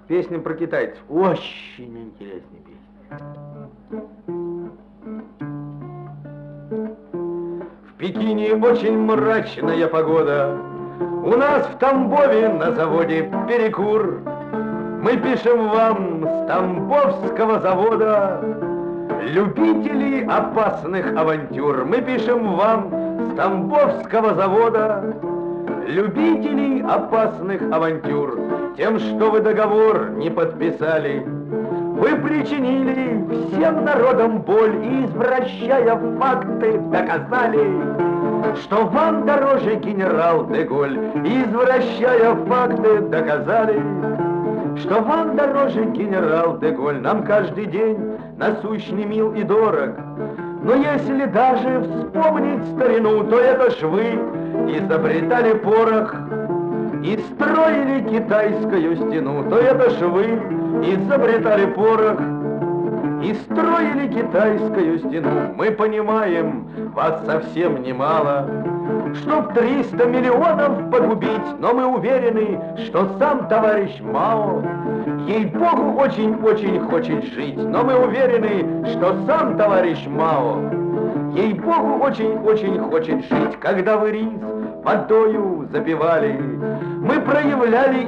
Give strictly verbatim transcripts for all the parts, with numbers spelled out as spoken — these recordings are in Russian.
Песня про китайцев. Очень интересная песня. В Пекине очень мрачная погода. У нас в Тамбове на заводе перекур. Мы пишем вам с Тамбовского завода. Любители опасных авантюр. Мы пишем вам с Тамбовского завода. Любителей опасных авантюр. Тем, что вы договор не подписали, вы причинили всем народам боль и, извращая факты, доказали, что вам дороже генерал де-Голь. Извращая факты, доказали, что вам дороже генерал де-Голь. Нам каждый день насущный мил и дорог. Но если даже вспомнить старину, то это ж вы изобретали порох и строили китайскую стену. То это ж вы изобретали порох и строили китайскую стену. Мы понимаем, вас совсем немало, чтоб триста миллионов погубить, но мы уверены, что сам товарищ Мао, ей-богу, очень-очень хочет жить. Но мы уверены, что сам товарищ Мао, ей-богу, очень-очень хочет жить. Когда вы рис водою запивали, мы проявляли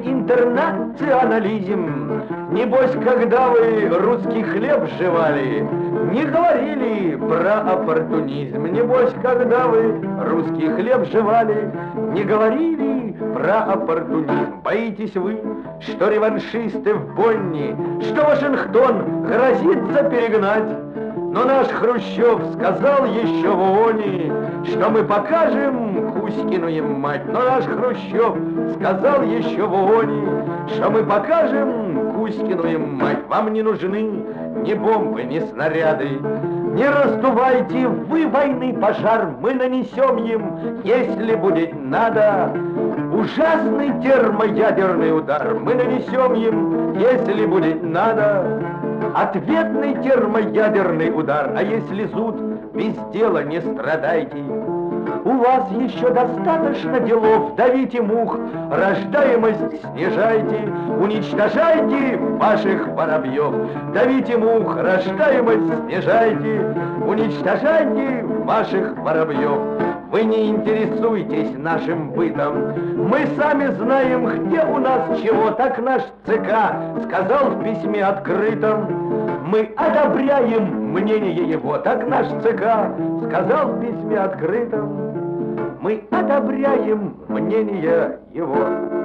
интернационализм. Небось, когда вы русский хлеб жевали, не говорили про оппортунизм. Небось, когда вы русский хлеб жевали, не говорили про оппортунизм. Боитесь вы, что реваншисты в Бонне, что Вашингтон грозится перегнать? Но наш Хрущев сказал еще в ООНе, что мы покажем Кузькину им мать. Но наш Хрущев сказал еще в ООНе, что мы покажем Кузькину им мать. Вам не нужны ни бомбы, ни снаряды. Не раздувайте вы войны пожар, мы нанесем им, если будет надо, ужасный термоядерный удар. Мы нанесем им, если будет надо, ответный термоядерный удар. А если зуд, без дела не страдайте. У вас еще достаточно делов, давите мух, рождаемость снижайте, уничтожайте ваших воробьев. Давите мух, рождаемость снижайте, уничтожайте ваших воробьев. Вы не интересуйтесь нашим бытом, мы сами знаем, где у нас чего. Так наш ЦК сказал в письме открытом, мы одобряем мнение его. Так наш ЦК сказал в письме открытом, мы одобряем мнение его.